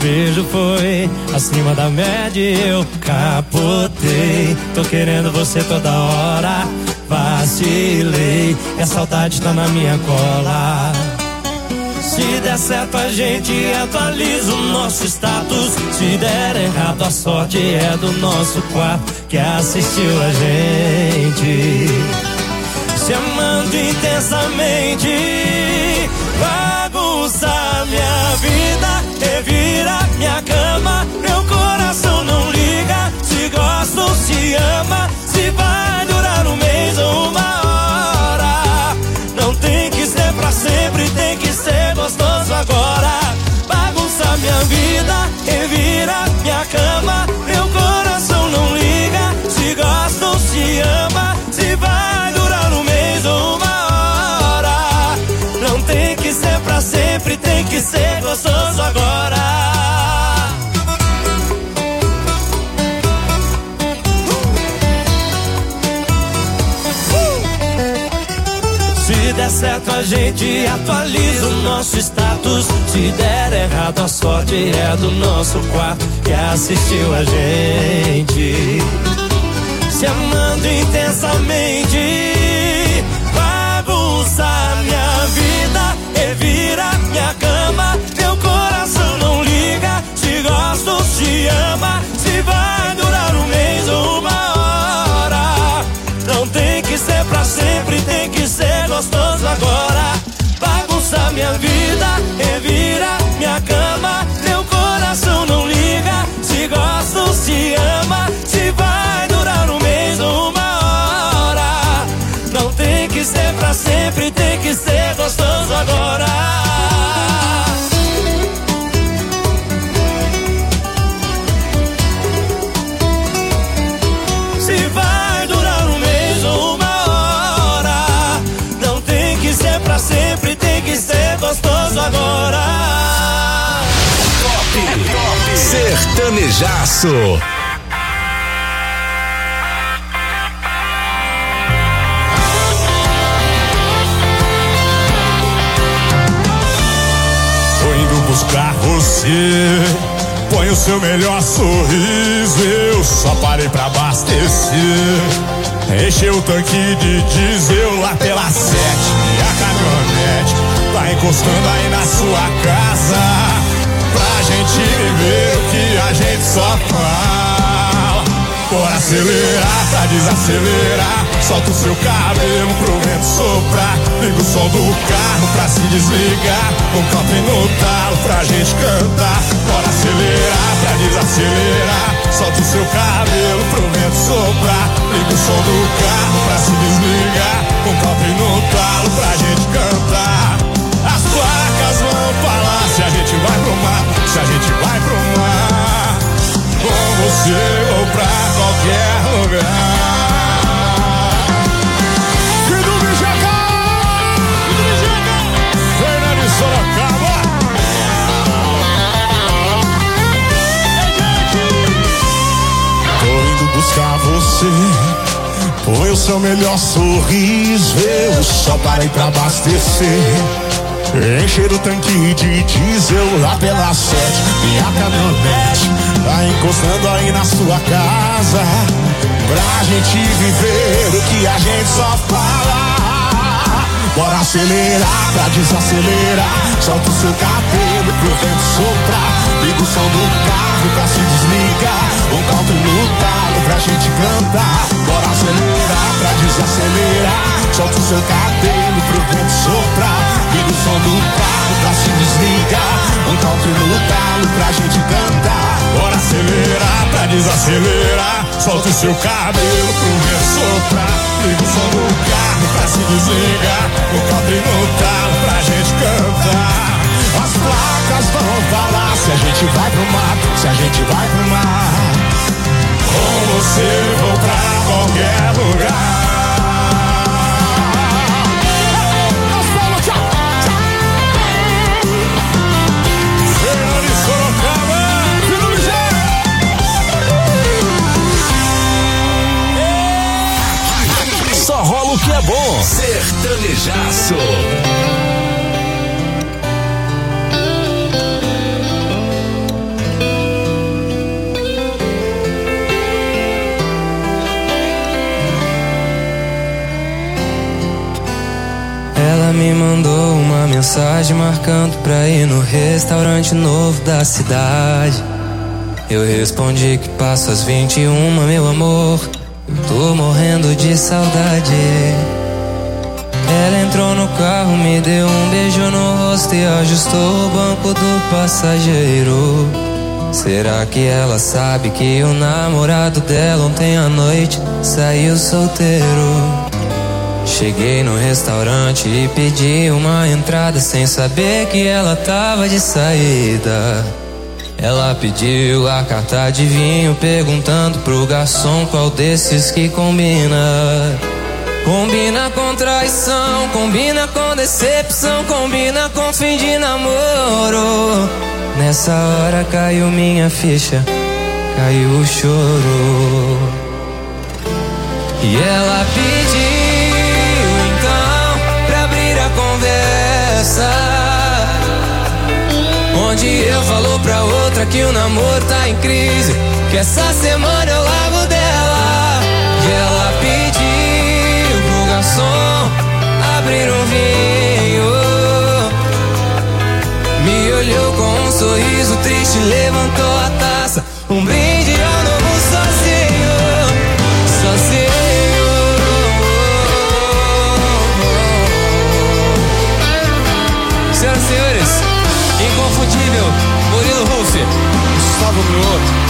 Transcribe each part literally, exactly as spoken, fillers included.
beijo foi acima da média e eu capotei. Tô querendo você toda hora, vacilei e a saudade tá na minha cola. Se der certo a gente atualiza o nosso status, se der errado a sorte é do nosso quarto que assistiu a gente se amando intensamente. Bagunça minha vida, revira minha cama, meu coração não liga se gosta ou se ama, se vai durar um mês ou uma hora. Não tem que ser pra sempre, tem que ser gostoso agora. Bagunça minha vida, revira minha cama, meu coração não liga se gosta ou se ama, se vai durar um mês ou uma hora. Não tem que ser pra sempre, tem que ser gostoso agora. Se der certo a gente atualiza o nosso status, se der errado a sorte é do nosso quarto que assistiu a gente se amando intensamente. Bagunça minha vida, revira minha cama, meu coração não liga se gosta ou se ama, se vai durar um mês ou uma hora. Não tem que ser pra sempre, tem que ser gostoso agora. Bagunça minha vida, revira minha cama, meu coração não liga se gosta ou se ama, se vai durar um mês ou uma hora. Não tem que ser pra sempre, tem que ser gostoso agora. Se vai durar um mês ou uma hora, não tem que ser pra sempre, tem que ser gostoso agora. Top, top sertanejaço. Tô indo buscar você, põe o seu melhor sorriso, eu só parei pra abastecer. Enchei o tanque de diesel lá pela sete e a caminhonete tá encostando aí na sua casa, pra gente viver o que a gente só fala. Bora acelerar pra desacelerar, solta o seu cabelo pro vento soprar, liga o som do carro pra se desligar, um copo no talo pra gente cantar. Bora acelerar pra desacelerar, solta o seu cabelo pro vento soprar, liga o som do carro pra se desligar, um copo no talo pra gente cantar. As placas vão falar se a gente vai pro mar, se a gente vai pro mar, com você ou pra qualquer lugar. Filho do Jaca, filho do Jaca, Fernando de Sorocaba. Tô indo buscar você, põe o seu melhor sorriso, eu só parei pra abastecer. Encher o tanque de diesel lá pela sete e a caminhonete tá encostando aí na sua casa, pra gente viver o que a gente só fala. Bora acelerar pra desacelerar, solta o seu cabelo pro vento soprar, liga o som do carro pra se desligar, um country no talo pra gente cantar. Bora acelerar pra desacelerar, solta o seu cabelo pro vento soprar, liga o som do carro pra se desligar, um country no talo pra gente cantar. Bora acelerar pra desacelerar, solta o seu cabelo pro vento soprar, liga o som do carro pra se desligar, um country no talo pra gente cantar. As placas vão falar se a gente vai pro mar, se a gente vai pro mar, com você vou pra qualquer lugar. Só rola o que é bom. Sertanejaço. mandou uma mensagem marcando pra ir no restaurante novo da cidade. Eu respondi que passo às vinte e uma, meu amor, eu tô morrendo de saudade. Ela entrou no carro, me deu um beijo no rosto e ajustou o banco do passageiro. Será que ela sabe que o namorado dela ontem à noite saiu solteiro? Cheguei no restaurante e pedi uma entrada sem saber que ela tava de saída. Ela pediu a carta de vinho perguntando pro garçom qual desses que combina. Combina com traição, combina com decepção, combina com fim de namoro. Nessa hora caiu minha ficha, caiu o choro. E ela pediu então pra abrir a conversa, onde eu falou pra outra que o namoro tá em crise, que essa semana eu largo dela. E ela pediu pro garçom abrir um vinho, me olhou com um sorriso triste, levantou a taça, um brinde ao novo sozinho, sozinho. Senhoras e senhores, inconfundível Murilo Huff, Gustavo Mioto.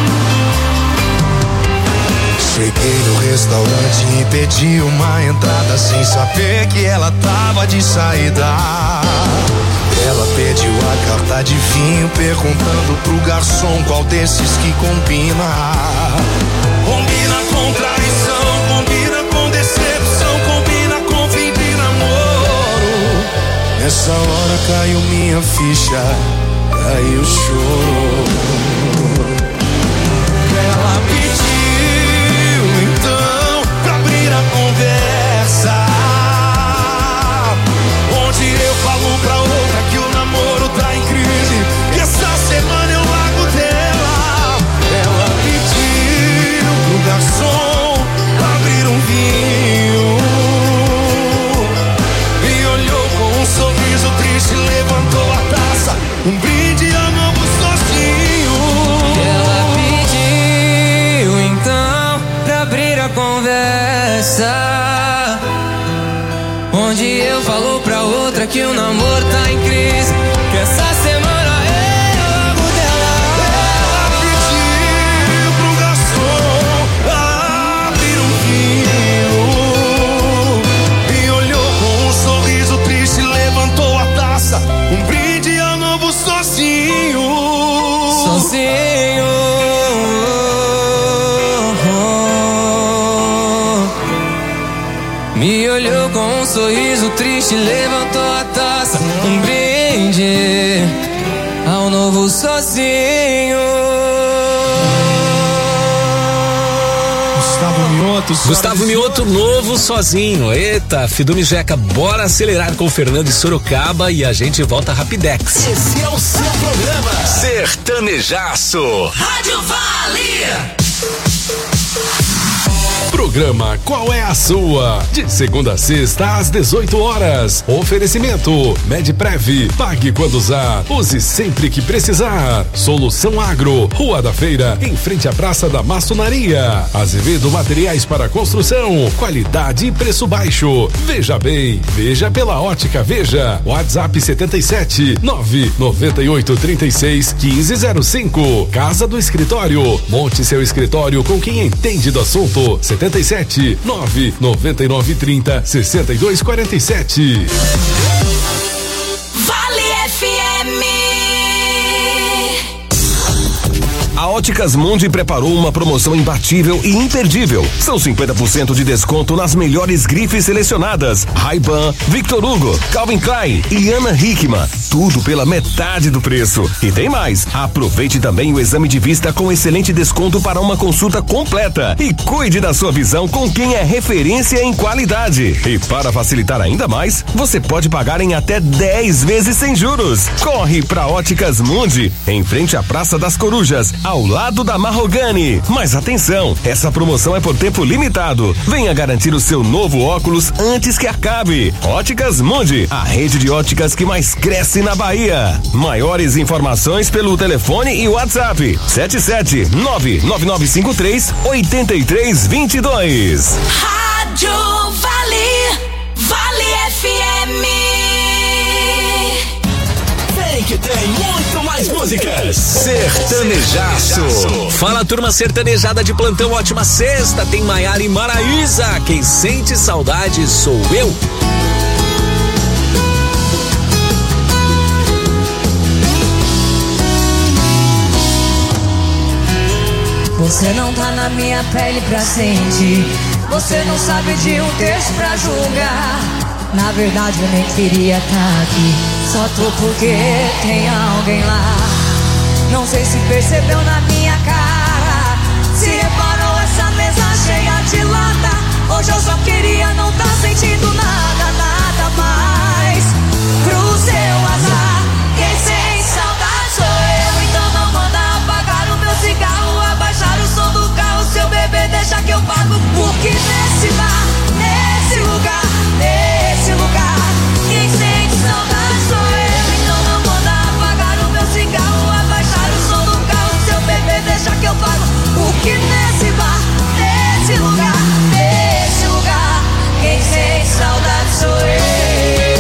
Cheguei no restaurante e pedi uma entrada sem saber que ela tava de saída. Ela pediu a carta de vinho perguntando pro garçom qual desses que combina. Combina com traição, combina com decepção, combina com fim de namoro. Nessa hora caiu minha ficha, caiu o choro. Ela pediu então pra abrir a conversa, onde eu falo pra outra que o namoro tá em crise, que essa semana eu largo dela. Ela pediu pro garçom abrir um vinho, me olhou com um sorriso triste, levantou a taça, um brinde ao novo sozinho. Ela pediu então pra abrir a conversa, onde eu falou pra outra que o namoro tá em crise, que essa semana eu largo dela. Ela pediu pro garçom abrir um vinho, me olhou com um sorriso triste, levantou a taça, um brinde ao novo sozinho. Sozinho. Me olhou com um sorriso triste, levantou a taça, um brinde ao novo sozinho. Gustavo Mioto, Gustavo Mioto, novo sozinho. Eita, Fidume Jeca, bora acelerar com o Fernando e Sorocaba e a gente volta rapidex. Esse é o seu programa Sertanejaço. Rádio Vale. Programa Qual é a Sua? De segunda a sexta às dezoito horas. Oferecimento Medprev. Pague quando usar. Use sempre que precisar. Solução Agro. Rua da Feira, em frente à Praça da Maçonaria. Azevedo Materiais para Construção. Qualidade e preço baixo. Veja bem. Veja pela Ótica Veja. WhatsApp setenta e sete nove noventa e oito trinta e seis quinze zero cinco. Casa do Escritório. Monte seu escritório com quem entende do assunto. setenta e sete nove noventa e nove trinta sessenta e dois quarenta e sete. Vale F M. A Óticas Mundi preparou uma promoção imbatível e imperdível. São cinquenta por cento de desconto nas melhores grifes selecionadas. Ray-Ban, Victor Hugo, Calvin Klein e Ana Hickman. Tudo pela metade do preço. E tem mais. Aproveite também o exame de vista com excelente desconto para uma consulta completa. E cuide da sua visão com quem é referência em qualidade. E para facilitar ainda mais, você pode pagar em até dez vezes sem juros. Corre para Óticas Mundi, em frente à Praça das Corujas, ao ao lado da Marrogani. Mas atenção, essa promoção é por tempo limitado. Venha garantir o seu novo óculos antes que acabe. Óticas Mundi, a rede de óticas que mais cresce na Bahia. Maiores informações pelo telefone e WhatsApp sete sete nove nove nove cinco três oito três dois dois. Rádio Vale, Vale F M. Vem que tem muito mais músicas. Sertanejaço. Fala, turma sertanejada de plantão, ótima sexta. Tem Maiara e Maraísa. Quem sente saudade sou eu. Você não tá na minha pele pra sentir. Você não sabe de um terço pra julgar. Na verdade eu nem queria tá aqui. Só tô porque tem alguém lá. Não sei se percebeu na minha cara. Se reparou essa mesa cheia de lata. Hoje eu só queria não tá sentindo nada, nada mais. Pro seu azar, quem sente saudade sou eu. Então não manda apagar o meu cigarro, abaixar o som do carro. Seu bebê deixa que eu pago. Porque nesse bar, nesse lugar, nesse lugar, quem sente saudade sou eu. Então não manda apagar o meu cigarro, abaixar o som do carro. Seu bebê deixa que eu pago. Porque nesse bar, nesse lugar, nesse lugar, quem sente saudade sou eu.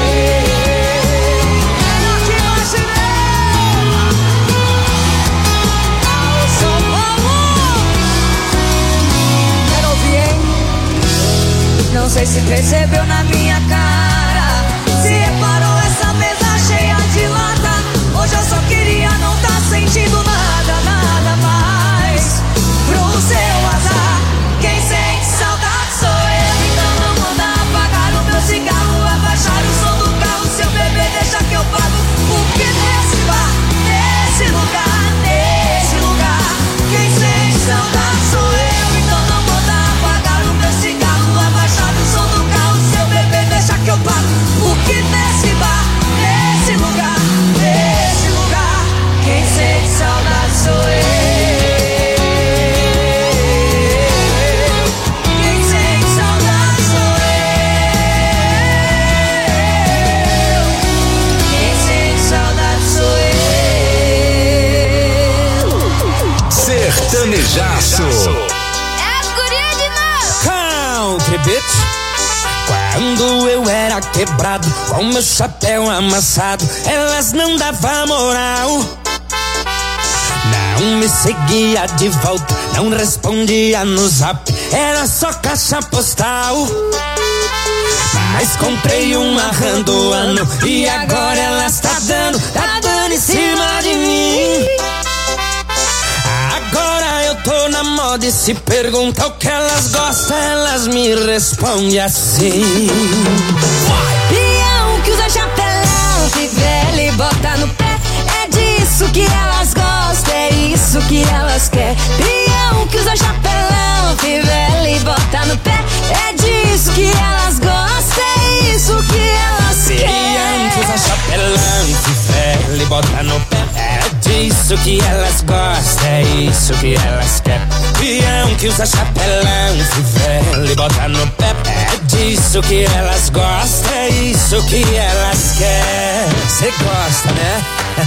Não sei se percebeu na minha cara. Se reparou essa mesa cheia de lata. Hoje eu só queria não tá sentindo nada, nada mais. Pro seu azar, quem sente saudade sou eu. Então não manda apagar o meu cigarro, abaixar o som do carro. Seu bebê deixa que eu pago. Porque nesse bar, nesse lugar, nesse lugar, quem sente saudade sou eu. Então não manda apagar o meu cigarro, abaixar o som do carro. Seu bebê deixa que eu pago. Porque nesse bar, nesse lugar, nesse lugar, quem sente saudade sou eu. Quem sente saudade sou eu. Quem sente saudade sou eu. Sertanejaço. É as gurias de novo. Country bitch. Quando eu era quebrado, com meu chapéu amassado, elas não davam moral. Não me seguia de volta, não respondia no zap, era só caixa postal. Mas comprei uma randoano e agora elas tá dando, tá dando em cima de mim. Agora eu tô na moda e se pergunta o que elas gostam, elas me respondem assim. Peão que usa chapelão, fivela e bota no pé. É disso que elas gostam, é isso que elas querem. Peão que usa chapelão, fivela e bota no pé. É disso que elas gostam, é isso que elas querem. Peão que usa chapelão, fivela e bota no pé. É disso que elas gostam, é isso que elas querem. Peão que usa chapelão, fivela e bota no pé. É disso que elas gostam, é isso que elas querem. Cê gosta, né?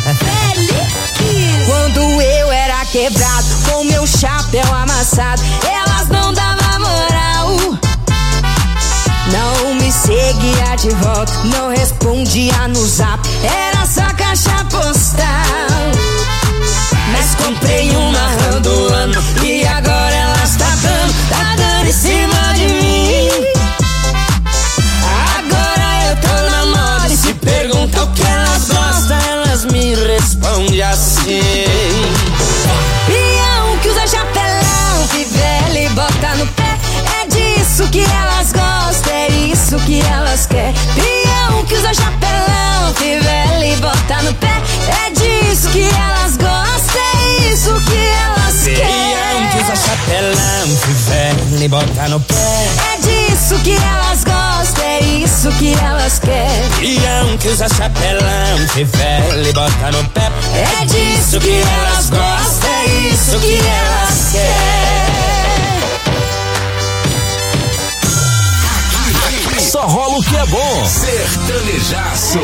Quando eu era quebrado, com meu chapéu amassado, elas não davam moral. Não me seguia de volta, não respondia no zap, era só caixa postal. Mas comprei uma randoano e agora elas tá dando, tá dando em cima de mim. Agora eu tô na moda e se pergunta o que elas gostam, elas me respondem assim. Peão que usa chapelão, fivela e bota no pé. É disso que elas gostam, é isso que elas querem. Peão que usa chapelão, fivela e bota no pé. É disso que elas gostam, é isso que elas querem. Peão que usa chapelão, fivela e bota no pé. É disso que elas gostam, é isso que elas querem. Peão que usa chapelão, fivela e bota no pé. É disso que elas gostam, é Sertanejaço.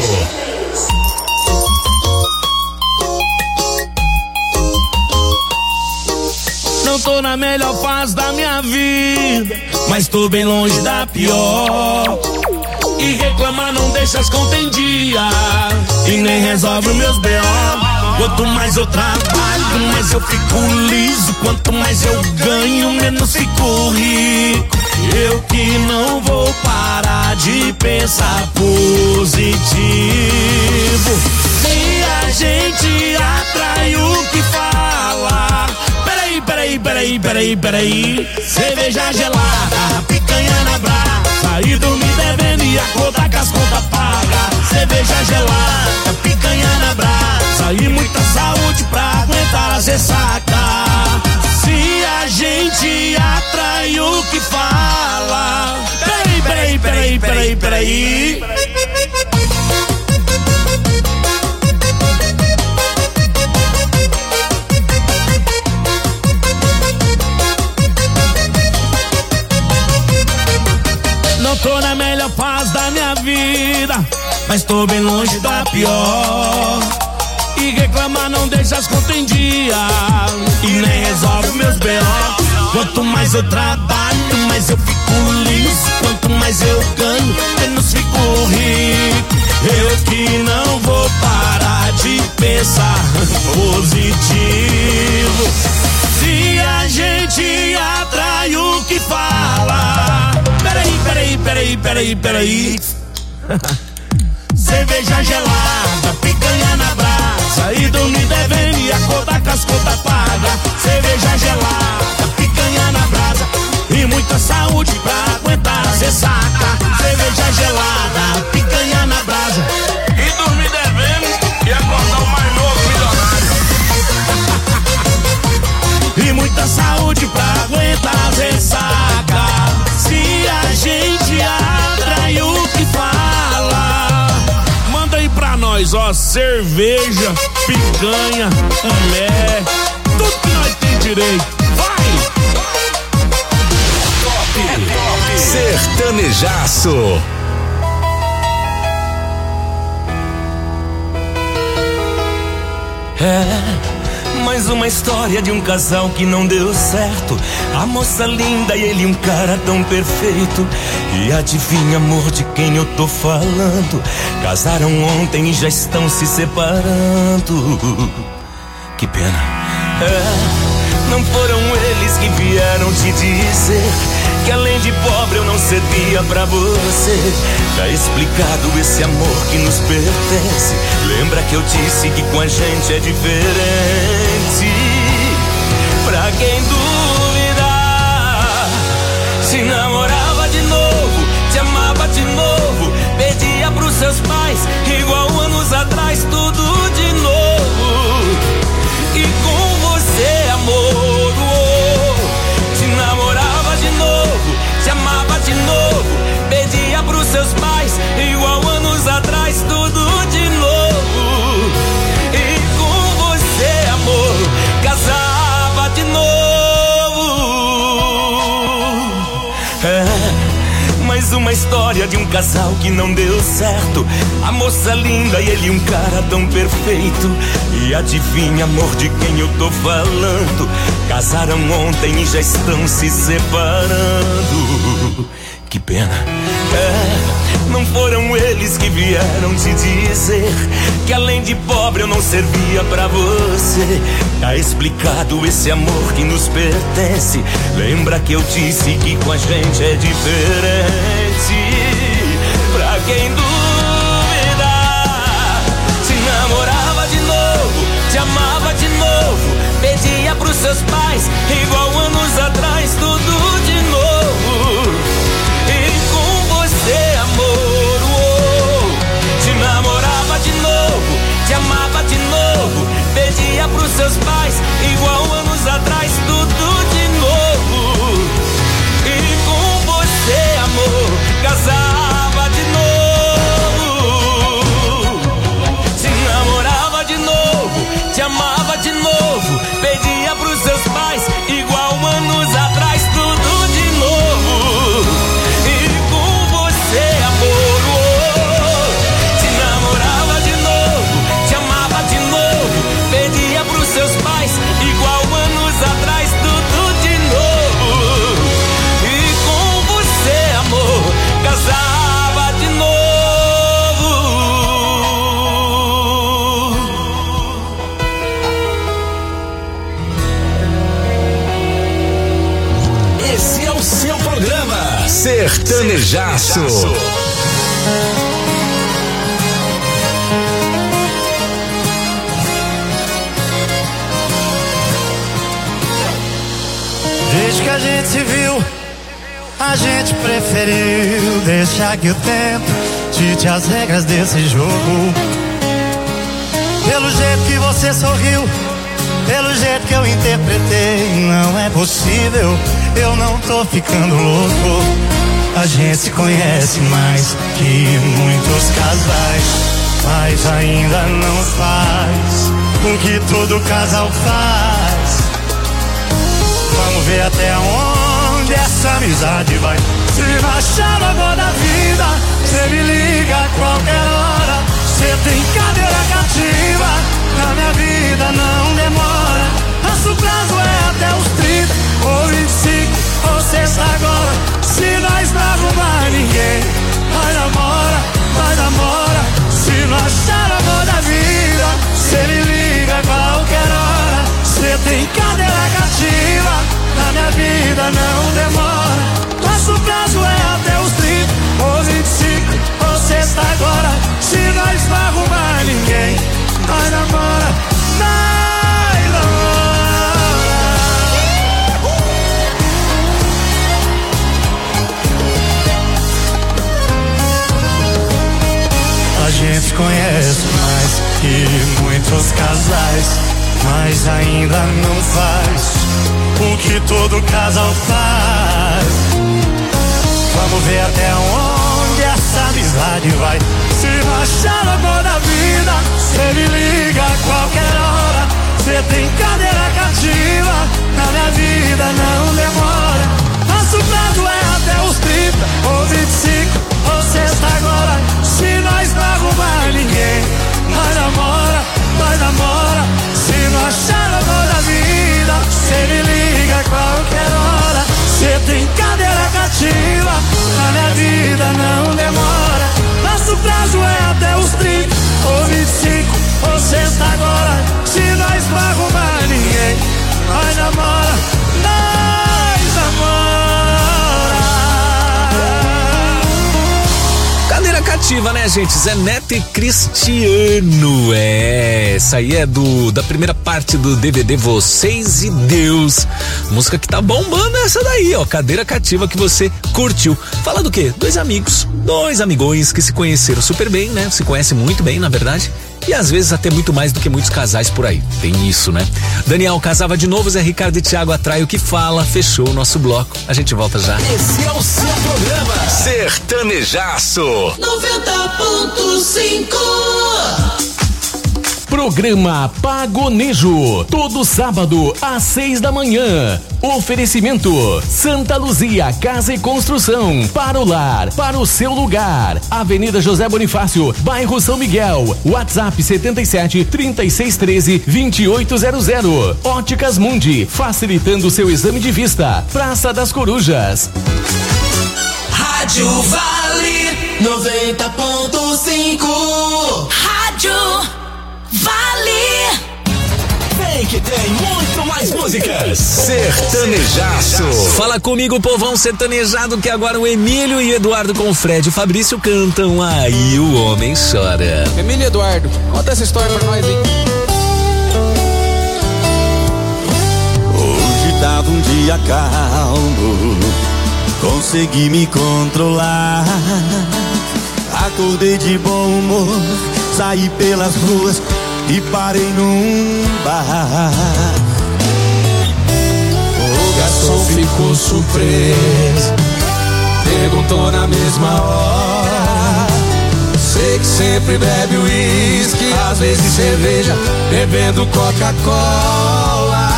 Não tô na melhor fase da minha vida, mas tô bem longe da pior. E reclamar não deixa as contas em dia, e nem resolve os meus B O. Quanto mais eu trabalho, mais eu fico liso. Quanto mais eu ganho, menos fico rico. Eu que não vou parar de pensar positivo. Se a gente atrai o que fala. Peraí, peraí, peraí, peraí, peraí. Cerveja gelada, picanha na brasa, e dormir devendo e acordar com as contas pagas. Cerveja gelada, picanha na brasa, e muita saúde pra aguentar as ressaca. Se a gente atrai o que fala. Peraí, peraí, peraí, peraí, peraí. Não tô na melhor fase da minha vida, mas tô bem longe da pior. E reclamar não deixa as contas em dia, e nem resolve meus B O. Quanto mais eu trabalho, mais eu fico liso. Quanto mais eu ganho, menos fico rico. Eu que não vou parar de pensar positivo. Se a gente atrai o que fala. Peraí, peraí, peraí, peraí, peraí. Cerveja gelada, picanha na brasa, e dormir devendo e acordar com as contas pagas. Cerveja gelada, picanha na brasa, e muita saúde pra aguentar as ressaca. Cerveja gelada, picanha na brasa, e dormir devendo e acordar o mais novo milionário. E muita saúde pra aguentar as ressaca. Se a gente atrai o que fala. Manda aí pra nós, ó, cerveja, picanha, mulher, tudo que nós tem direito. Vai! Top, é top. Sertanejaço. É mais uma história de um casal que não deu certo. A moça linda e ele um cara tão perfeito. E adivinha, amor, de quem eu tô falando? Casaram ontem e já estão se separando. Que pena. É, não foram eles que vieram te dizer que além de pobre eu não servia pra você. Tá explicado esse amor que nos pertence. Lembra que eu disse que com a gente é diferente? Pra quem duvidar, se namorava de novo, te amava de novo, pedia pros seus pais, igual anos atrás, tudo de novo. E com você, amor, oh, te namorava de novo, te amava de novo, pedia pros seus pais, igual anos atrás, tudo de novo. E com você, amor, casava de novo. É mais uma história de um casal que não deu certo. A moça linda e ele um cara tão perfeito. E adivinha, amor, de quem eu tô falando? Casaram ontem e já estão se separando. Que pena. É, não foram eles que vieram te dizer que além de pobre eu não servia pra você. Tá explicado esse amor que nos pertence. Lembra que eu disse que com a gente é diferente? Pra quem duvidar, te namorava de novo, te amava de novo, pedia pros seus pais, igual anos atrás, tudo de novo. Amor, oh, te namorava de novo, te amava de novo, pedia pros seus pais, igual anos atrás, tudo de novo. E com você, amor, casava de novo. Te namorava de novo, te amava de novo, pedia pros seus pais, Sertanejaço. Desde que a gente se viu, a gente preferiu deixar que o tempo dite as regras desse jogo. Pelo jeito que você sorriu, pelo jeito que eu interpretei, não é possível, eu não tô ficando louco. A gente se conhece mais que muitos casais, mas ainda não faz o que todo casal faz. Vamos ver até onde essa amizade vai. Se baixar agora da vida, cê me liga a qualquer hora. Cê tem cadeira cativa, na minha vida não demora. Nosso prazo é até os trinta, ou vinte e cinco, ou sexta agora. Se nós não arrumar ninguém, vai namora, vai namora. Se não achar amor da vida, cê me liga a qualquer hora. Cê tem cadeira cativa, na minha vida não demora. Nosso prazo é até os trinta, ou vinte e cinco, ou sexta agora. Se nós não arrumar ninguém, nós namora, nós namora. A gente conhece mais que muitos casais, mas ainda não faz o que todo casal faz. Vamos ver até onde essa amizade vai. Se baixar a mão da vida, cê me liga a qualquer hora. Cê tem cadeira cativa, na minha vida não demora. Nosso prazo é até os trinta, ou vinte e cinco, ou sexta agora. Se nós não arrumar ninguém, nós namora, nós namora. Se não achar amor da vida, cê me liga a qualquer hora. Cê tem cadeira cativa, na minha vida não demora. Nosso prazo é até os trinta, ou vinte e cinco, ou sexta agora. Se nós não arrumar ninguém, nós namora, nós namora. Cadeira cativa, né, gente? Zé Neto e Cristiano. É, essa aí é do da primeira parte do D V D Vocês e Deus. Música que tá bombando essa daí, ó. Cadeira cativa que você curtiu. Fala do quê? Dois amigos, dois amigões que se conheceram super bem, né? Se conhecem muito bem, na verdade. E às vezes até muito mais do que muitos casais por aí. Tem isso, né? Daniel casava de novo, Zé Ricardo e Thiago atrai o que fala. Fechou o nosso bloco. A gente volta já. Esse é o seu programa Sertanejaço noventa ponto cinco. Programa Pagonejo, todo sábado às seis da manhã. Oferecimento Santa Luzia Casa e Construção, para o lar, para o seu lugar. Avenida José Bonifácio, bairro São Miguel. WhatsApp setenta e sete, trinta e seis, treze, vinte e oito zero zero. Óticas Mundi, facilitando seu exame de vista. Praça das Corujas. Rádio Vale noventa ponto cinco. Rádio Vale. Vem que tem muito mais músicas. Sertanejaço. Fala comigo, povão sertanejado, que agora o Emílio e Eduardo com o Fred e Fabrício cantam Aí o Homem Chora. Emílio e Eduardo, conta essa história pra nós, hein? Hoje tava um dia calmo, consegui me controlar. Acordei de bom humor, saí pelas ruas e parei num bar. O garçom ficou surpreso, perguntou na mesma hora. Sei que sempre bebe uísque, às vezes cerveja, bebendo Coca-Cola.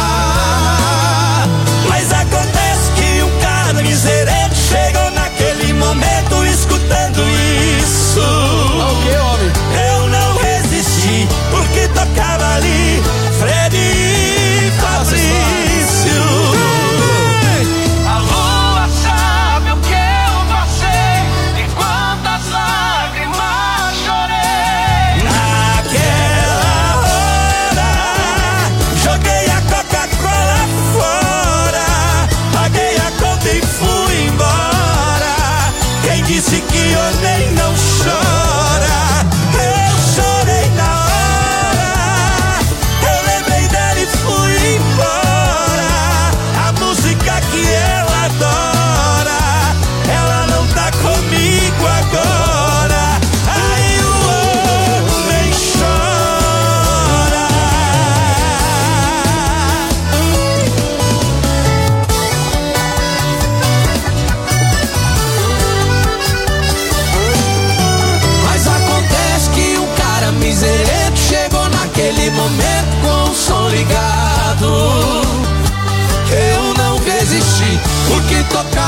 Mas acontece que um cara miserento chegou naquele momento escutando isso. O que, homem? Eu não resisti, porque tocava ali Fred e Fabrício. A lua sabe o que eu passei e quantas lágrimas chorei. Naquela hora, joguei a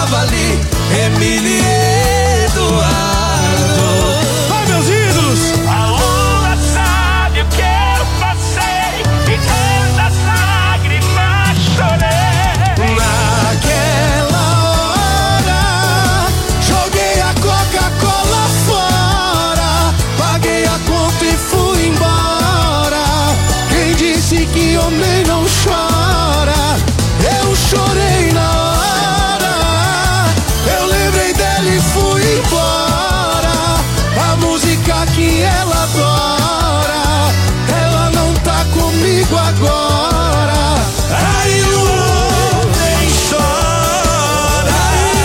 tava ali, Emília e Eduardo. Vai, meus ídolos! A lua sabe o que eu passei e tantas lágrimas chorei. Naquela hora, joguei a Coca-Cola fora, paguei a conta e fui embora. Quem disse que homem não chora? Eu chorei na hora, eu lembrei dela e fui embora. A música que ela adora, ela não tá comigo agora. Aí o homem chora,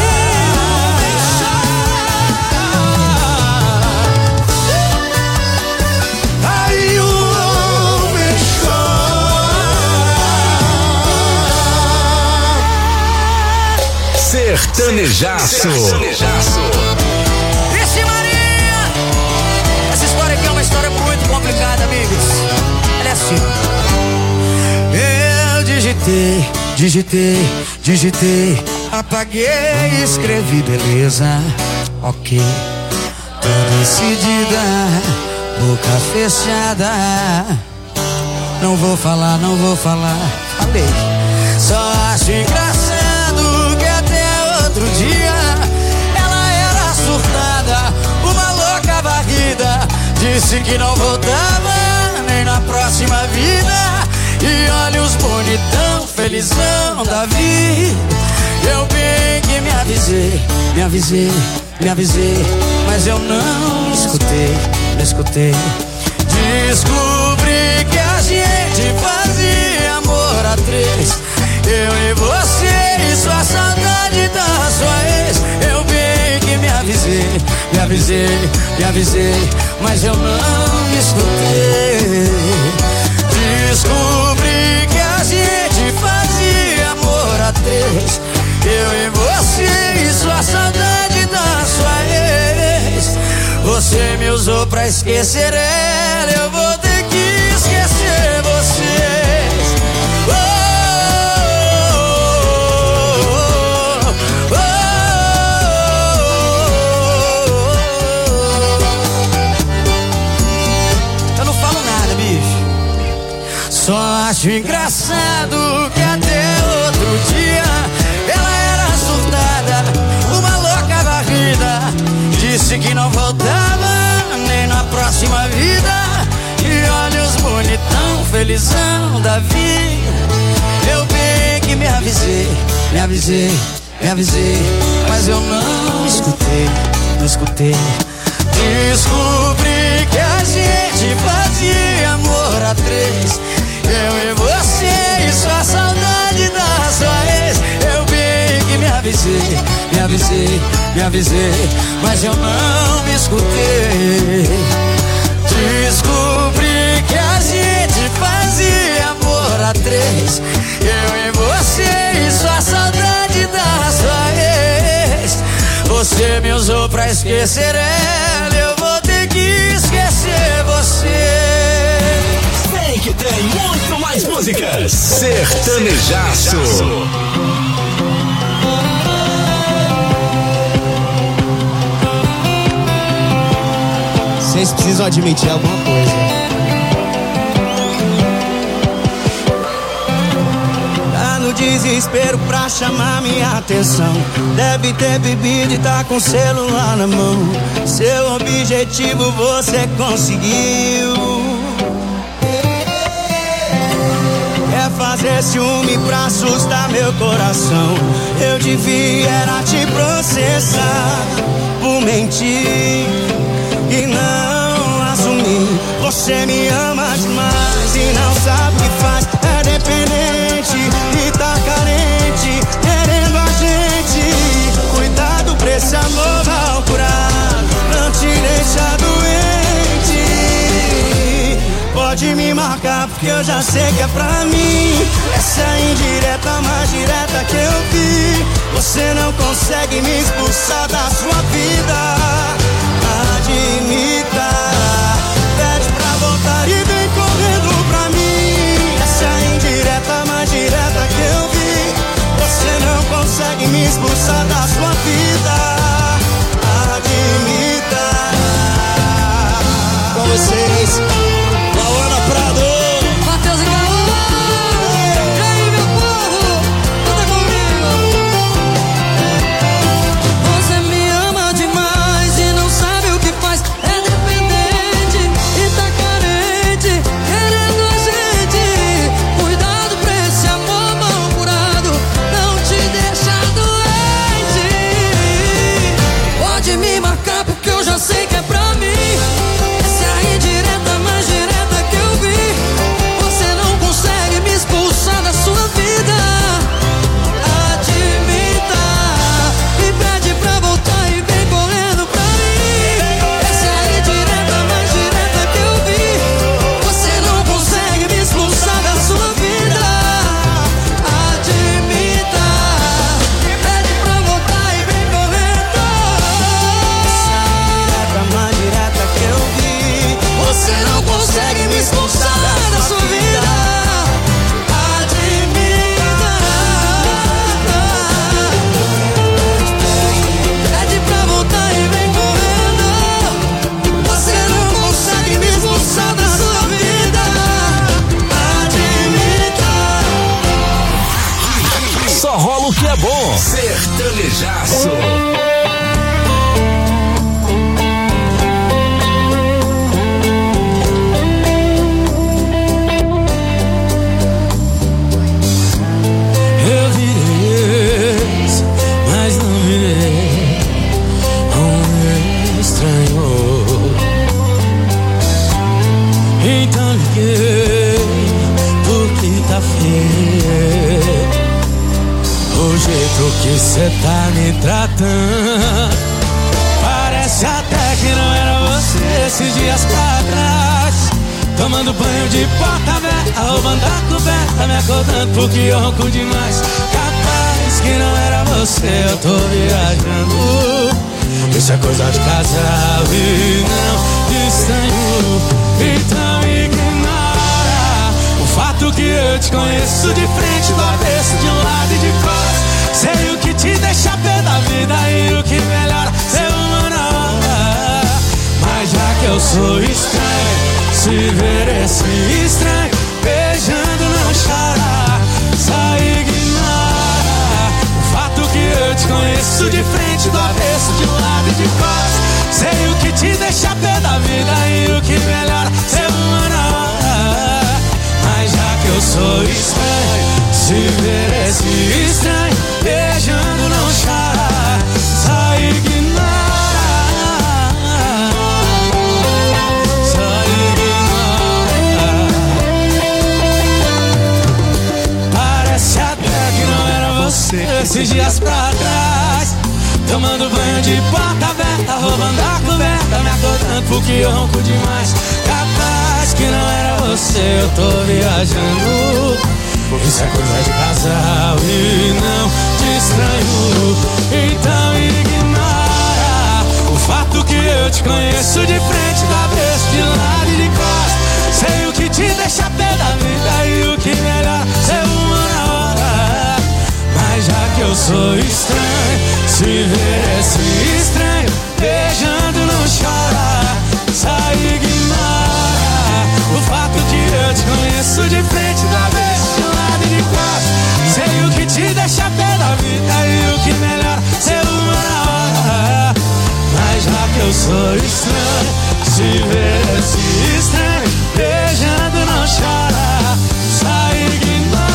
aí o homem chora. Sertanejaço. Vixe Maria! Essa história aqui é uma história muito complicada, amigos. Ela é assim. Eu digitei, digitei, digitei, apaguei, escrevi, beleza, ok. Tô decidida, boca fechada. Não vou falar, não vou falar, falei. Só acho engraçado que até outro dia ela era surtada, uma louca varrida. Disse que não voltava nem na próxima vida. E olha os bonitão, felizão da vida. Eu bem que me avisei, me avisei, me avisei, mas eu não escutei, não escutei. Descobri que a gente fazia amor a três, eu e você e sua saudade da sua ex. Eu bem que me avisei, me avisei, me avisei, mas eu não escutei. Descobri que a gente fazia amor a três, eu e você e sua saudade da sua ex. Você me usou pra esquecer ela, eu vou ter que esquecer vocês. Oh, oh, oh, oh. Eu não falo nada, bicho. Só acho engraçado que até outro dia ela era surtada, uma louca varrida. Disse que não voltava nem na próxima vida. E olha os bonitão, felizão da vida. Eu bem que me avisei, me avisei, me avisei, mas eu não escutei, não escutei. Descobri que a gente fazia amor a três, eu e você e sua saudade da sua ex. Eu bem que me avisei, me avisei, me avisei, mas eu não me escutei. Descobri que a gente fazia amor a três, eu e você e sua saudade da sua ex. Você me usou pra esquecer ela, eu vou ter que esquecer você. Tem que tem muito mais músicas. Sertanejaço. Vocês precisam admitir alguma coisa. Tá no desespero pra chamar minha atenção. Deve ter bebido e tá com o celular na mão. Seu objetivo você conseguiu. Quer fazer ciúme pra assustar meu coração. Eu devia era te processar por mentir e não assumir. Você me ama demais e não sabe o que faz. É dependente e tá carente, querendo a gente. Cuidado pra esse amor mal curado, não te deixa doente. Pode me marcar porque eu já sei que é pra mim. Essa é a indireta mais direta que eu vi. Você não consegue me expulsar da sua vida. Admita, pede pra voltar e vem correndo pra mim. Essa é a indireta mais direta que eu vi. Você não consegue me expulsar da sua vida. só rola o que é bom. Sertanejaço. Eu virei, mas não virei um estranho. Então liguei, porque tá feio o jeito que cê tá me tratando. Parece até que não era você esses dias pra trás. Tomando banho de porta aberta, roubando a coberta, me acordando porque eu ronco demais. Capaz que não era você, eu tô viajando. Isso é coisa de casal e não de estranho. Então ignora o fato que eu te conheço de frente, do avesso, de um lado e de costas. Sei o que te deixa pé da vida e o que melhora ser uma na hora. Mas já que eu sou estranho, se ver esse estranho beijando não chora. Só ignora o fato que eu te conheço de frente, do avesso, de um lado e de costas. Sei o que te deixa pé da vida e o que melhora ser uma na hora. Mas já que eu sou estranho, se ver esse estranho beijando não chora. Só ignora. Esses dias pra trás, tomando banho de porta aberta, roubando a coberta, me acordando porque eu ronco demais. Capaz que não era você, eu tô viajando. Isso é coisa de casal e não de estranho. Então ignora o fato que eu te conheço de frente, do avesso, de lado e de costas. Sei o que te deixa pé da vida e o que melhor ser uma na hora. Mas já que eu sou estranho, se ver esse estranho beijando não chora. Só ignora o fato que eu te conheço de frente, da vez, de um lado e de costas. Sei o que te deixa pé da vida e o que melhor ser uma na hora. Mas já que eu sou estranho, se ver esse estranho beijando não chora. Só ignora.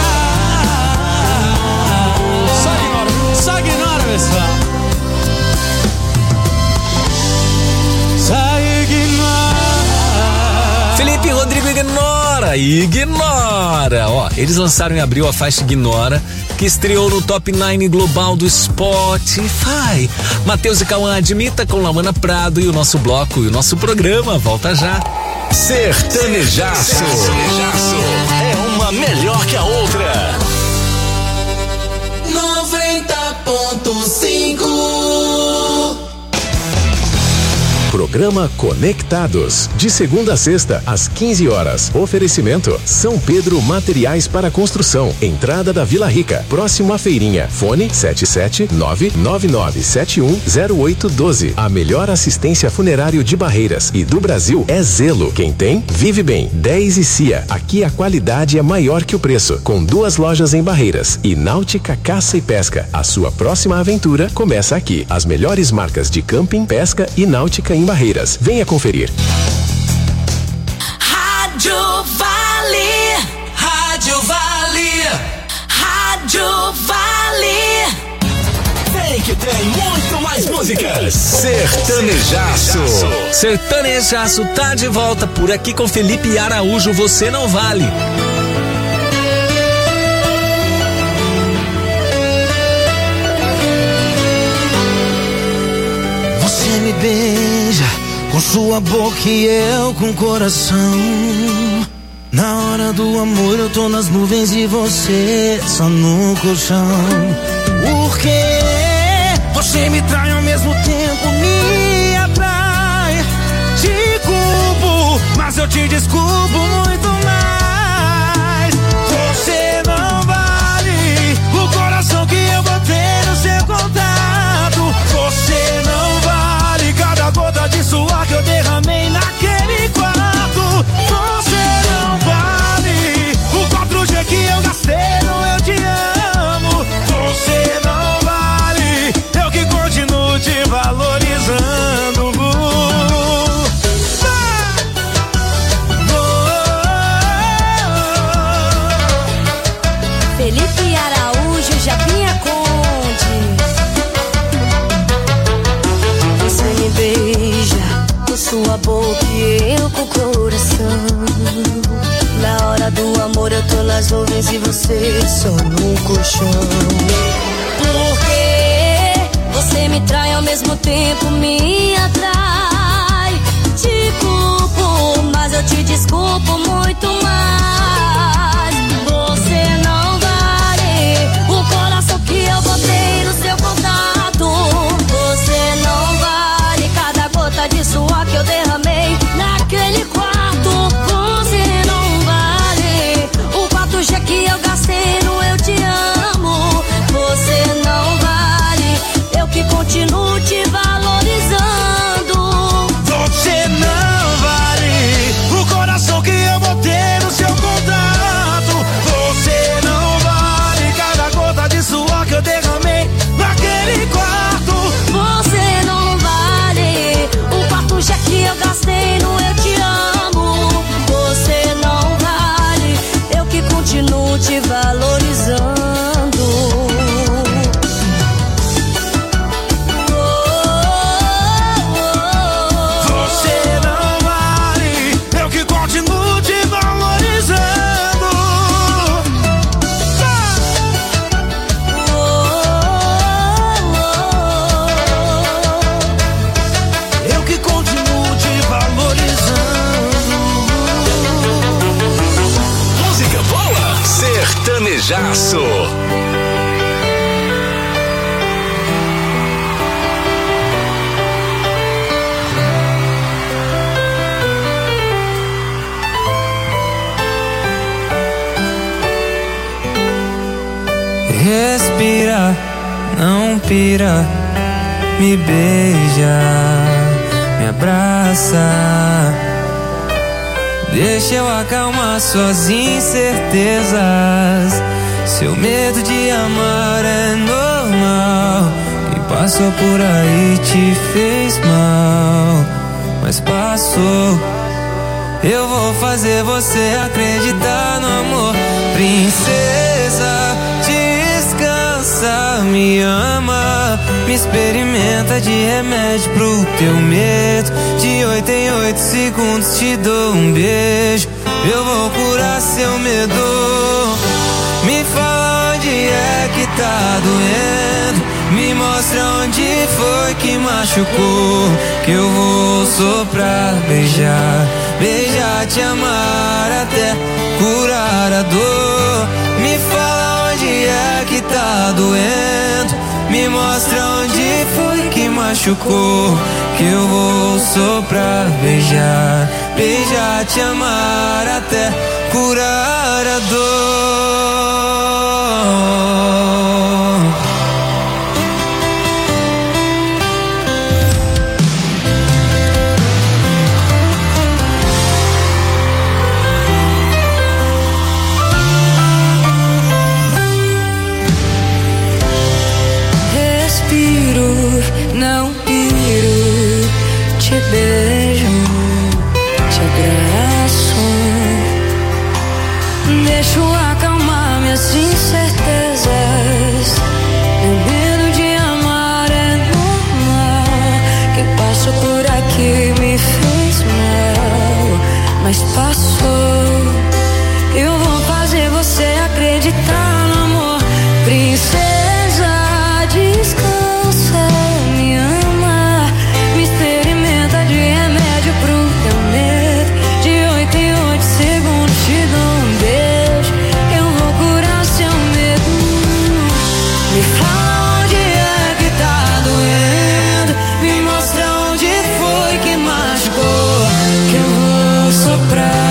Só ignora, pessoal. Só ignora. Felipe Rodrigo ignora, ignora. Ó, eles lançaram em abril a faixa Ignora, que estreou no Top nove Global do Spotify. Matheus e Cauã Admita com Lamana Prado e o nosso bloco e o nosso programa volta já. Sertanejaço. Sertanejaço é uma melhor que a outra. noventa ponto cinco. Programa Conectados, de segunda a sexta, às quinze horas. Oferecimento: São Pedro Materiais para Construção, entrada da Vila Rica, próximo à feirinha. Fone sete sete nove nove nove sete um zero oito um dois. A melhor assistência funerário de Barreiras e do Brasil é Zelo. Quem tem, vive bem. dez e Cia, aqui a qualidade é maior que o preço. Com duas lojas em Barreiras e Náutica Caça e Pesca. A sua próxima aventura começa aqui. As melhores marcas de camping, pesca e náutica em Barreiras. Venha conferir. Rádio Vale, Rádio Vale, Rádio Vale. Vem que tem muito mais músicas. Sertanejaço. Sertanejaço tá de volta por aqui com Felipe Araújo. Você não vale. Você me beija com sua boca e eu com o coração. Na hora do amor eu tô nas nuvens e você só no colchão. Por quê? Você me trai ao mesmo tempo, me atrai. Te culpo, mas eu te desculpo muito mais. Você não vale o coração que eu botei no seu contato. Você não vale cada gota de suor que eu derramei naquele quarto. Você não vale o quatro G que eu gastei no Eu Te Amo. Felipe Araújo, Japinha Conde. Você me beija com sua boca e eu com o coração. Na hora do amor eu tô nas nuvens e você só no colchão. Porque você me trai ao mesmo tempo me atrai. Te culpo, mas eu te desculpo muito mais. Você não vale o coração que eu botei no seu contato. Você não vale cada gota de suor que eu derramei naquele quarto. Você não vale o quatro G que eu gastei no eu te amo. Você não vale, eu que continuo te valorizando. Você não vale o coração que eu botei no seu contato. Você não vale cada gota de suor que eu derramei naquele quarto. Você não vale o quarto G que eu gastei no eu te amo. Você não vale, eu que continuo te valorizando. Você não vale, eu que continuo te valorizando. Eu que continuo te valorizando. Música boa, sertanejaço. Respira, não pira, me beija, me abraça. Deixa eu acalmar suas incertezas. Seu medo de amar é normal. Quem passou por aí te fez mal, mas passou. Eu vou fazer você acreditar no amor. Princesa, descansa, me ama. Me experimenta de remédio pro teu medo. De oito em oito segundos te dou um beijo. Eu vou curar seu medo. Me fala onde é que tá doendo. Me mostra onde foi que machucou. Que eu vou soprar, beijar, beijar, te amar até curar a dor. Me fala onde é que tá doendo. Me mostra onde foi que machucou. Que eu vou soprar, beijar, beijar, te amar até curar a dor. Não piro, te beijo, te abraço. Deixo acalmar minhas incertezas. Meu medo de amar é normal. Quem passou por aqui me fez mal, mas passou. Eu vou fazer você acreditar no amor. Princesa, descansa, me ama. Me experimenta de remédio pro teu medo. De oito em oito segundos te dou um beijo. Eu vou curar seu medo. Me fala onde é que tá doendo. Me mostra onde foi que machucou. Que eu vou soprar,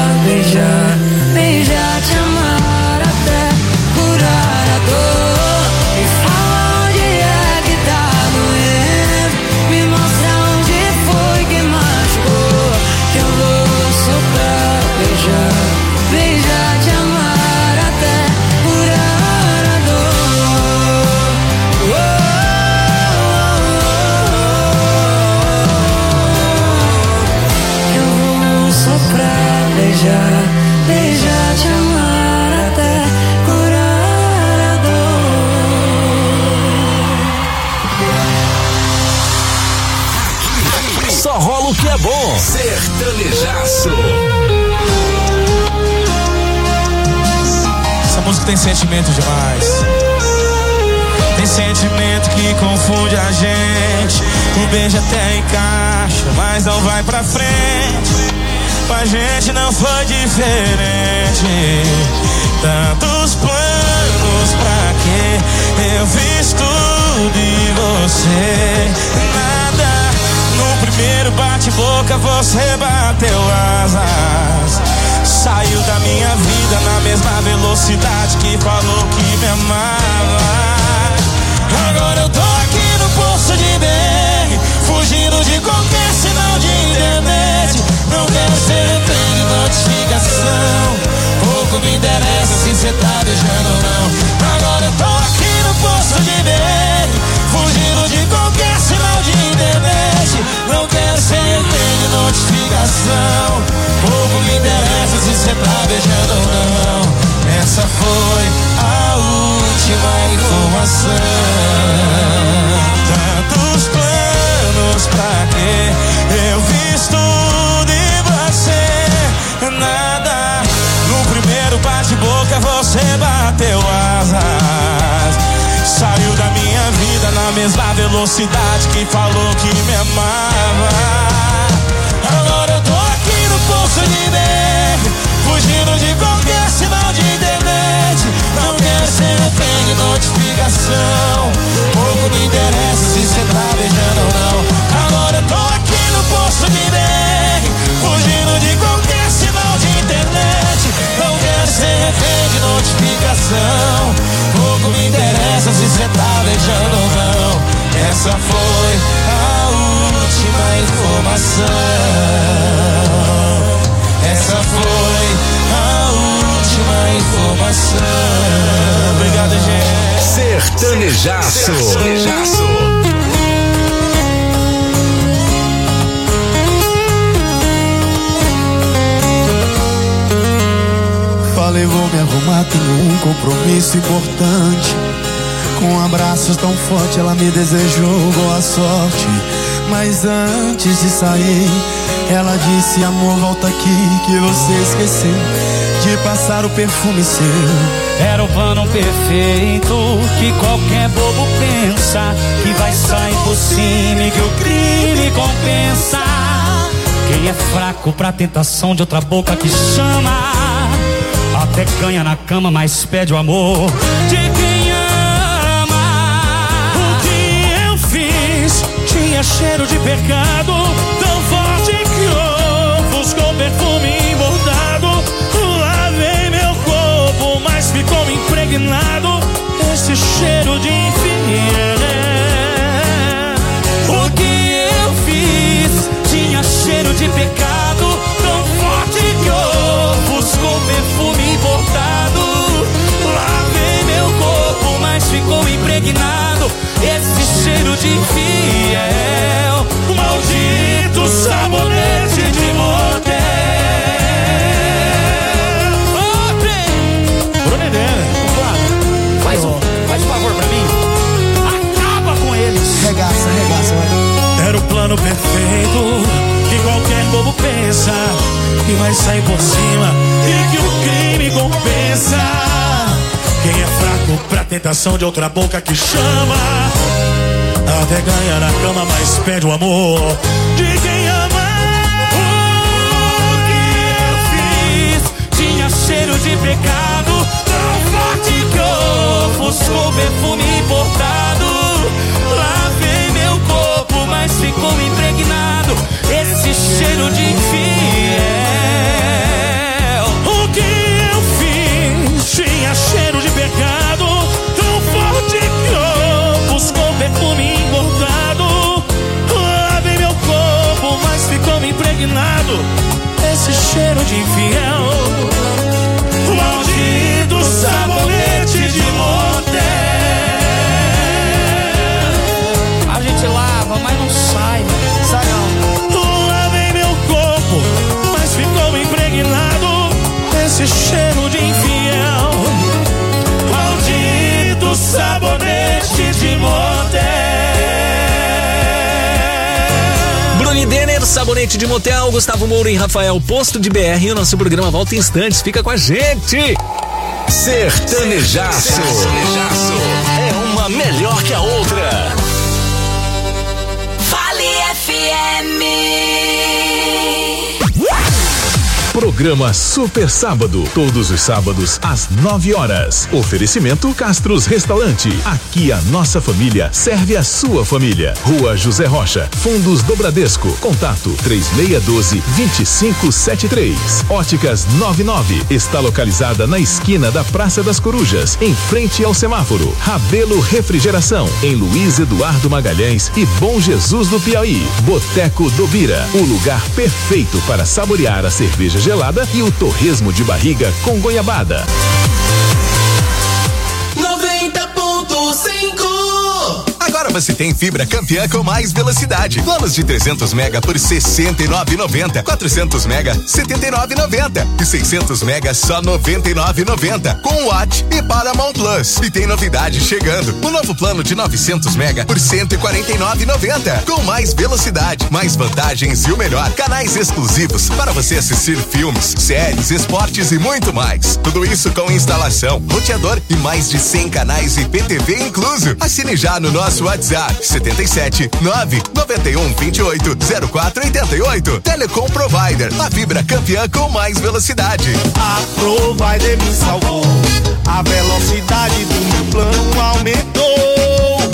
Sertanejaço. Essa música tem sentimento demais. Tem sentimento que confunde a gente. Um beijo até encaixa, mas não vai pra frente. Com a gente não foi diferente. Tantos planos, pra quê? Eu fiz tudo e você nada. No primeiro bate-boca você bateu asas. Saiu da minha vida na mesma velocidade que falou que me amava. Agora eu tô aqui no posto de B R, fugindo de qualquer sinal de internet. Não quero ser refém de notificação. Pouco me interessa se cê tá beijando ou não. Agora eu tô aqui no posto de B R, fugindo de qualquer sinal de internet. Não quero ser refém de notificação. Pouco me interessa se cê tá beijando ou não. Essa foi a última informação. Tantos planos, pra quê? Eu fiz tudo e você nada. No primeiro bate-boca você bateu asas. Saiu da minha vida na mesma velocidade que falou que me amava. Agora eu tô aqui no posto de B R, fugindo de qualquer sinal de internet. Não quero ser refém de notificação. Pouco me interessa se cê tá beijando ou não. Agora eu tô aqui no posto de B R, fugindo de qualquer sinal de internet. Não quero ser refém de notificação. Pouco me interessa se cê tá beijando ou não. Essa foi a última informação. Essa foi a última informação. Obrigado, gente. Sertanejaço. Sertanejaço. Falei, vou me arrumar, tenho um compromisso importante. Com abraços tão fortes, ela me desejou boa sorte. Mas antes de sair, ela disse, amor, volta aqui, que você esqueceu de passar o perfume seu. Era o plano perfeito que qualquer bobo pensa, que vai sair por cima e que o crime compensa. Quem é fraco pra tentação de outra boca que chama, até ganha na cama, mas pede o amor de quem ama. O que eu fiz tinha cheiro de pecado, tão forte que ofuscou perfume embordado. Lavei meu corpo, mas ficou impregnado esse cheiro de infiel. O que eu fiz tinha cheiro de pecado, tão forte que ofuscou perfume importado. Lavei meu corpo, mas ficou impregnado esse cheiro de infiel. Maldito sabonete de motel. Bruno Dele, faz um, faz um favor pra mim. Acaba com eles. Regaça, regaça, vai. Era o plano perfeito que qualquer bobo pensa, que vai sair por cima e que o crime compensa. Quem é fraco pra tentação de outra boca que chama, até ganha na cama, mas pede o amor de quem ama. O que eu fiz tinha cheiro de pecado, tão forte que ofuscou perfume importado. Lavei meu corpo, mas ficou impregnado esse cheiro de infiel. O que eu fiz tinha cheiro de pecado, tão forte que ofuscou perfume engordado. Lavei meu corpo, mas ficou impregnado esse cheiro de infiel. Maldito Super Sabonete de Motel, Gustavo Moura e Rafael Posto de B R. E o nosso programa volta em instantes. Fica com a gente. Sertanejaço. Sertanejaço. É uma melhor que a outra. Vale F M. Programa Super Sábado, todos os sábados às nove horas. Oferecimento Castros Restaurante. Aqui a nossa família serve a sua família. Rua José Rocha, Fundos do Bradesco. Contato três seis um dois, dois cinco sete três. Óticas noventa e nove está localizada na esquina da Praça das Corujas, em frente ao semáforo. Rabelo Refrigeração, em Luiz Eduardo Magalhães e Bom Jesus do Piauí. Boteco do Bira, o lugar perfeito para saborear a cerveja gelada e o torresmo de barriga com goiabada. noventa ponto cinco. Agora você tem fibra campeã com mais velocidade. Planos de trezentos mega por sessenta e nove reais e noventa centavos. quatrocentos mega, setenta e nove reais e noventa centavos. E seiscentos mega, só noventa e nove reais e noventa centavos. Com Watt e Paramount Plus. E tem novidade chegando. O novo plano de novecentos mega por cento e quarenta e nove reais e noventa centavos. Com mais velocidade, mais vantagens e o melhor. Canais exclusivos para você assistir filmes, séries, esportes e muito mais. Tudo isso com instalação, roteador e mais de cem canais e P T V incluso. Assine já no nosso WhatsApp setenta e sete, nove, noventa e um, vinte e oito, zero quatro oitenta e oito. Telecom Provider, a fibra campeã com mais velocidade. A Provider me salvou, a velocidade do meu plano aumentou.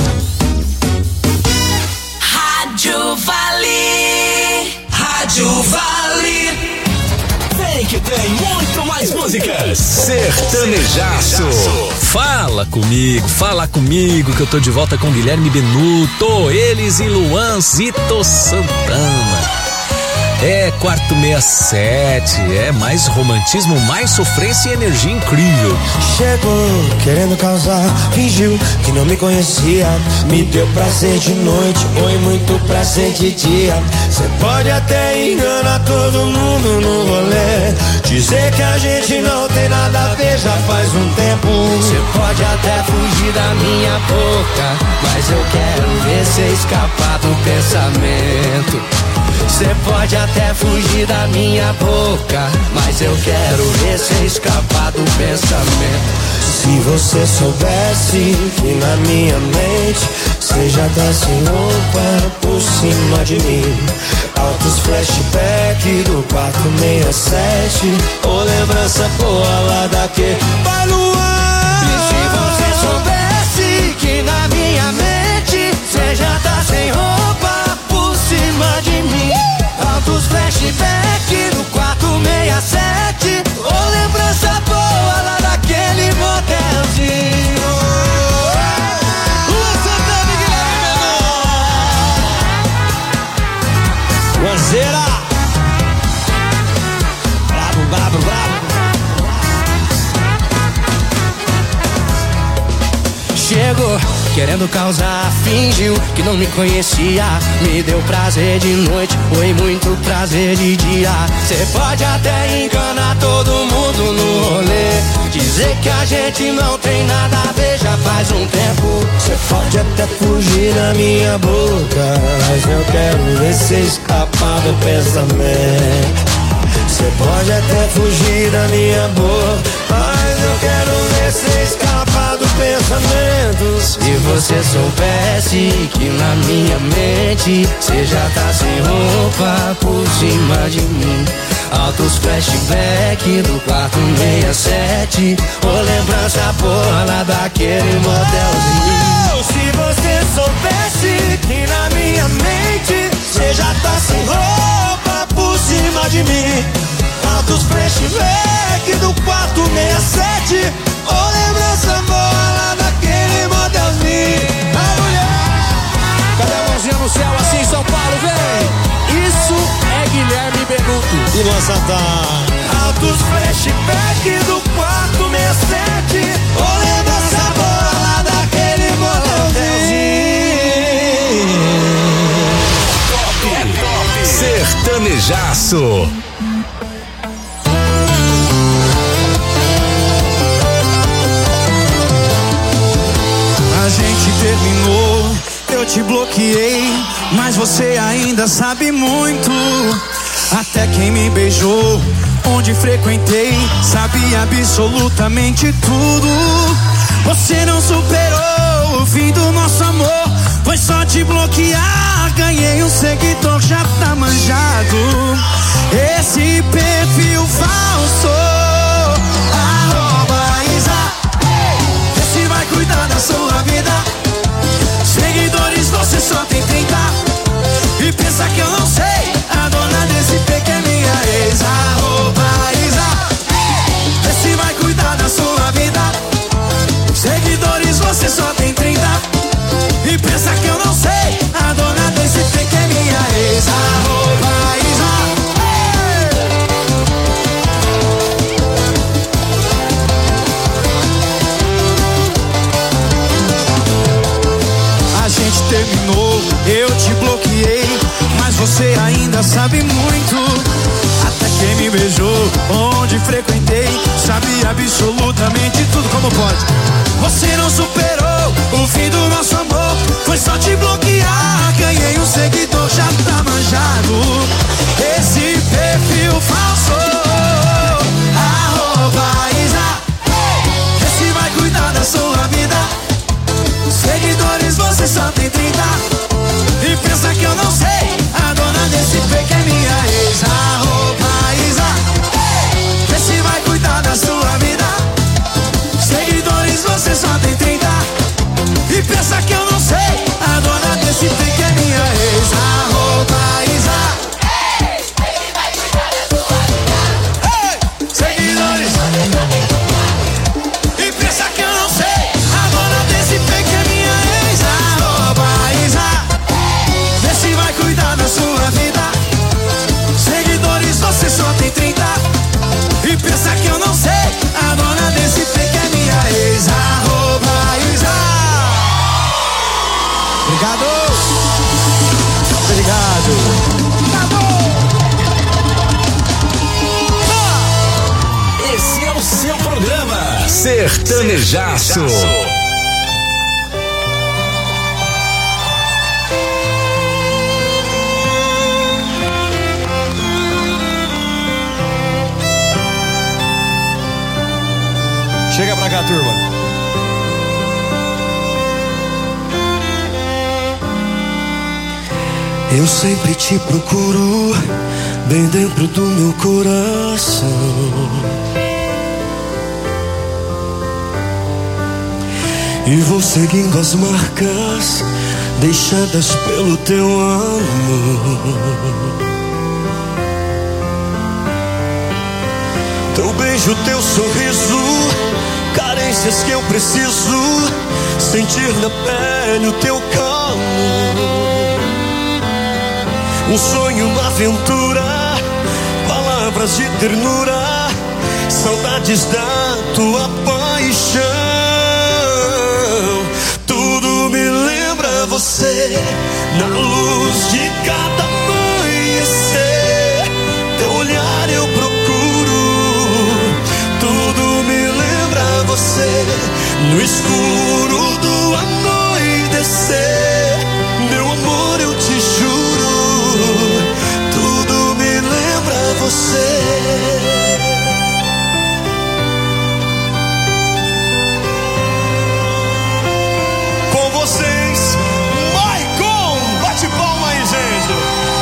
Rádio Vale, Rádio Vale. Vem que tem muito mais músicas. Sertanejaço. Fala comigo, fala comigo que eu tô de volta com Guilherme Benuto, eles e Luanzito Santana. É quarto sessenta e sete, é mais romantismo, mais sofrência e energia incrível. Chegou querendo causar, fingiu que não me conhecia. Me deu prazer de noite, oi, muito prazer de dia. Cê pode até enganar todo mundo no rolê, dizer que a gente não tem nada a ver já faz um tempo. Cê pode até fugir da minha boca, mas eu quero ver cê escapar do pensamento. Cê pode até fugir da minha boca, mas eu quero ver cê escapar do pensamento. Se você soubesse que na minha mente cê já tá sem roupa por cima de mim. Altos flashback do quarto sessenta e sete, ou lembrança boa lá daquele Vai Luan. E se você soubesse que na minha mente cê já tá sem roupa por cima de mim. Altos flashback do quarto sessenta e sete, ou lembrança boa lá daquele motelzinho. Luan Santana e Guilherme Menu. Luanzeira. Bravo, bravo, bravo. Chegou querendo causar, fingiu que não me conhecia. Me deu prazer de noite, foi muito prazer de dia. Cê pode até enganar todo mundo no rolê, dizer que a gente não tem nada a ver já faz um tempo. Cê pode até fugir da minha boca, mas eu quero ver cê escapar do pensamento. Cê pode até fugir da minha boca, mas eu quero ver cê escapar do pensamento. Se você soubesse que na minha mente cê já tá sem roupa por cima de mim. Altos flashback do quarto sessenta e sete, ou lembrança boa lá daquele motelzinho. Se você soubesse que na minha mente cê já tá sem roupa por cima de mim. Altos flashback do quarto sessenta e sete, ou lembrança boa lá daquele motelzinho. A mulher, cadê a mãozinha no céu assim em São Paulo, vem? Isso é Guilherme Benuto e Luan Santana. Altos flashback do quarto sessenta e sete, ou lembrança boa lá daquele motelzinho. Sertanejaço. A gente terminou, eu Eu te bloqueei, mas você ainda sabe muito. Até quem me beijou, onde frequentei, sabia absolutamente tudo. Você não superou o fim do nosso amor, foi só te bloquear. Ganhei um seguidor, já tá manjado. Esse perfil falso, arroba Isa, esse vai cuidar da sua vida. Seguidores você só tem trinta. E pensa que eu não sei, a dona desse P que é minha ex. Arroba Isa, esse vai cuidar da sua vida. Seguidores você só tem trinta. E pensa que eu não sei, a dona desse P que é minha ex. Arroba Isa. A gente terminou, eu te bloqueei, mas você ainda sabe muito. Até quem me beijou, onde frequentei, sabia absolutamente tudo. Como pode? Você não superou o fim do nosso amor, foi só te bloquear. Ganhei um seguidor, já tá manjado. Esse perfil falso, arroba Isa, esse vai cuidar da sua vida. Seguidores você só tem trinta. E pensa que eu não sei, a dona desse P que é minha ex. Arroba Isa, esse vai cuidar da sua vida. Seguidores você só tem trinta. E pensa que eu não sei, a dona desse P que é minha ex. Arroba Isa, esse vai cuidar da sua vida. Seguidores, e pensa que eu não sei, a dona desse P que é minha ex. Arroba Isa, esse vai cuidar da sua vida. Seguidores você só tem trinta. E pensa que eu não sei, a dona desse P que é minha ex. Arroba Isa. Obrigado. Obrigado. Esse é o seu programa Sertanejaço. Chega pra cá, turma. Eu sempre te procuro bem dentro do meu coração. E vou seguindo as marcas deixadas pelo teu amor. Teu beijo, teu sorriso, carências que eu preciso sentir na pele o teu calor. Um sonho, uma aventura, palavras de ternura, saudades da tua paixão. Tudo me lembra você, na luz de cada amanhecer. Teu olhar eu procuro, tudo me lembra você, no escuro do anoitecer. Meu amor, eu te juro, tudo me lembra você. Com vocês, Maicon. Bate palma aí, gente.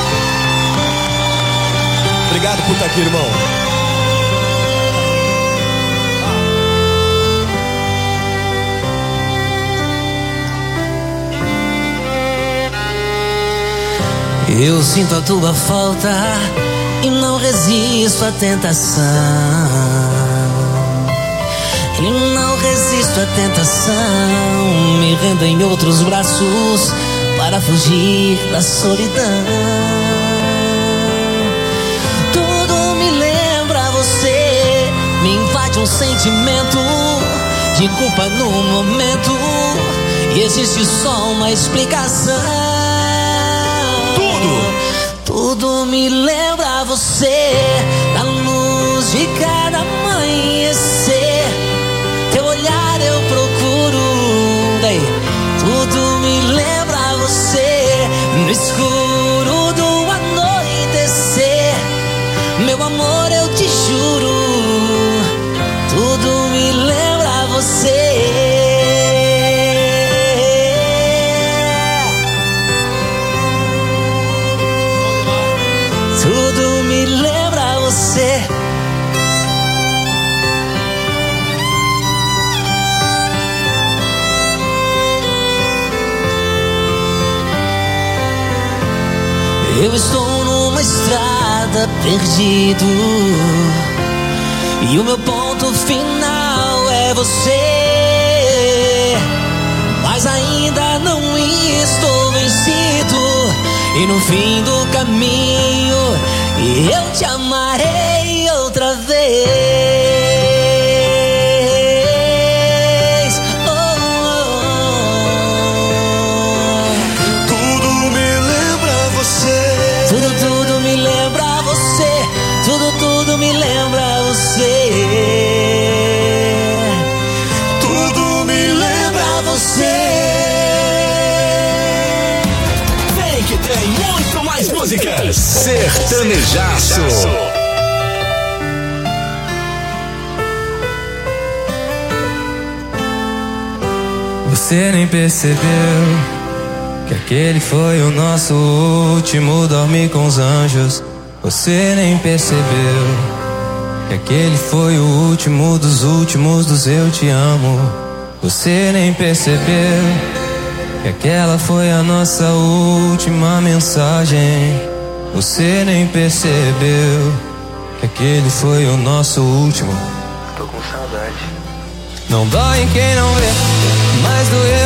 Obrigado por estar aqui, irmão. Eu sinto a tua falta e não resisto à tentação. E não resisto à tentação. Me rendo em outros braços para fugir da solidão. Tudo me lembra você, me invade um sentimento de culpa no momento. E existe só uma explicação. Tudo me lembra você, na luz de cada amanhecer. Teu olhar eu procuro, daí. Tudo me lembra você. Eu estou numa estrada perdido e o meu ponto final é você. Mas ainda não estou vencido e no fim do caminho eu te amarei outra vez. Oh, oh, oh. Tudo me lembra você. Tudo, tudo me lembra você. Tudo, tudo me lembra você. Tudo me lembra você. Vem que tem muito mais músicas. Sertanejaço. Você nem percebeu que aquele foi o nosso último dormir com os anjos. Você nem percebeu que aquele foi o último dos últimos dos eu te amo. Você nem percebeu que aquela foi a nossa última mensagem. Você nem percebeu que aquele foi o nosso último. Tô com saudade. Não dói em quem não vê, mas doeu